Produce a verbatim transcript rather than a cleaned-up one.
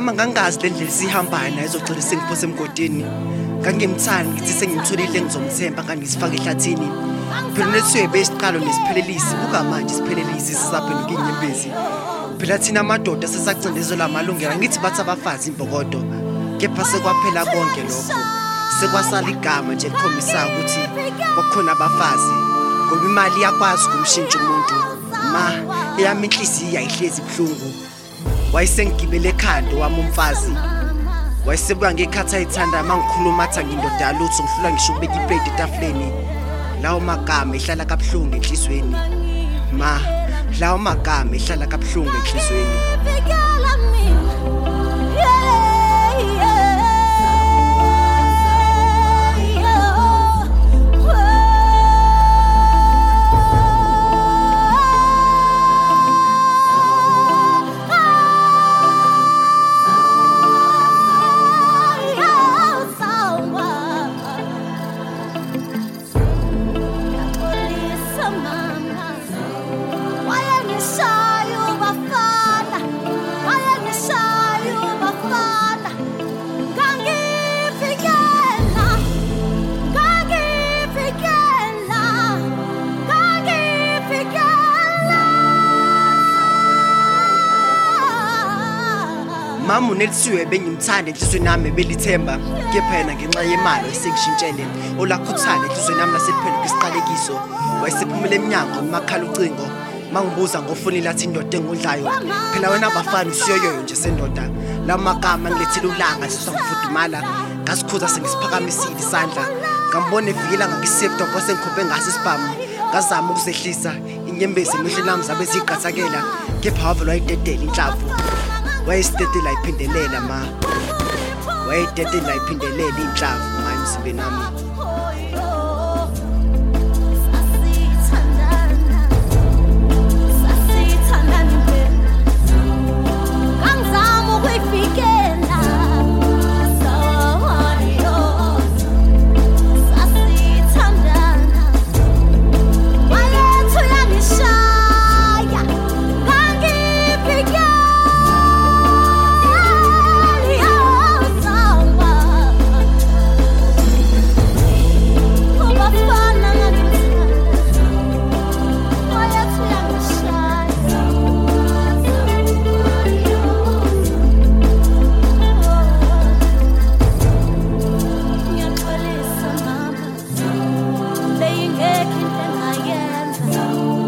Mama ngangazi le ndlela sihambayo naye izogcina sengiphose emgodini. Ngangimthanda ngithi sengimtholile ngizomthemba ngangisifaka ehlathini. Phela nethiwe besiqalo nesiphelelisi buka manje isiphelelisi sisaphenduka inyembezi. Phela thina amadoda sesacindezela amalungelo ngithi bathi abafazi imbokodo. Kepha sekwaphela konke lokho. Sekwasala igama nje likhombisa ukuthi kwakhona abafazi. Ngoba imali iyakwazi ukumshintsha umuntu. Ma eyami inhliziyo ayihlezi ibhlungu. Wayesengigibele ekhanda wami umfazi. Wayesebuya ngekhatha ayithanda mangikhuluma athi ngindodala lutho ngihlula ngisho ukubeka iplate etafuleni. Lawo magama ehlala kabuhlungu enhlizweni. Ma lawo magama ehlala kabuhlungu enhlizweni. Mama unelisiwe bengimthanda enhlizweni nami belithemba kepha yena ngenxa yemali esengishintshele olakhuthana enhlizweni nami naseliphenduka isiqalekiso wayesephumela eminyango emakhala ucingo mangibuza ngofuni lathi indoda engudlayo phela wena abafana usiyoyoyo nje sendoda lamagama ngilethela ulanga sisangifudumala ngasikhuza sengisiphakamisile isandla ngambona evikela ngakisefto bose ngikhophe ngase isibhamu ngazama ukuzehlisa inyembezi emehlweni nami zabe ziqathakela kepha wavelwa idedela inhlavu. Wayesithetela iphindelela ma. Wayededela iphindelela inhlavu ngayo emzimbeni nami. Engekho into engayenza